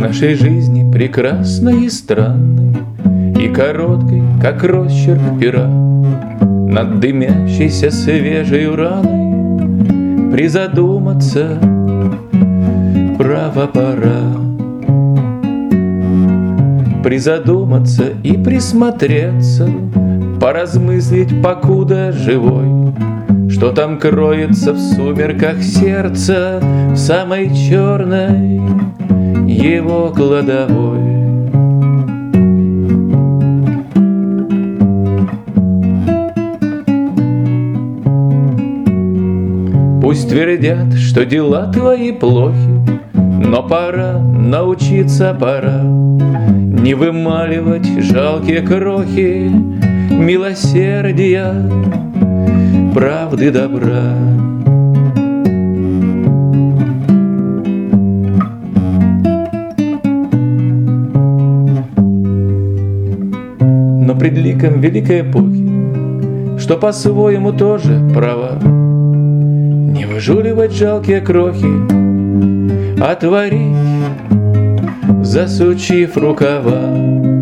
нашей жизни прекрасной и странной, и короткой, как росчерк пера, над дымящейся свежей раной призадуматься право пора. Призадуматься и присмотреться, поразмыслить, покуда живой, что там кроется в сумерках сердца, в самой черной его кладовой. Пусть твердят, что дела твои плохи, но пора, научиться пора не вымаливать жалкие крохи милосердия, правды, добра. Но пред ликом великой эпохи, что по-своему тоже права, не выжуливать жалкие крохи, а творить, засучив рукава.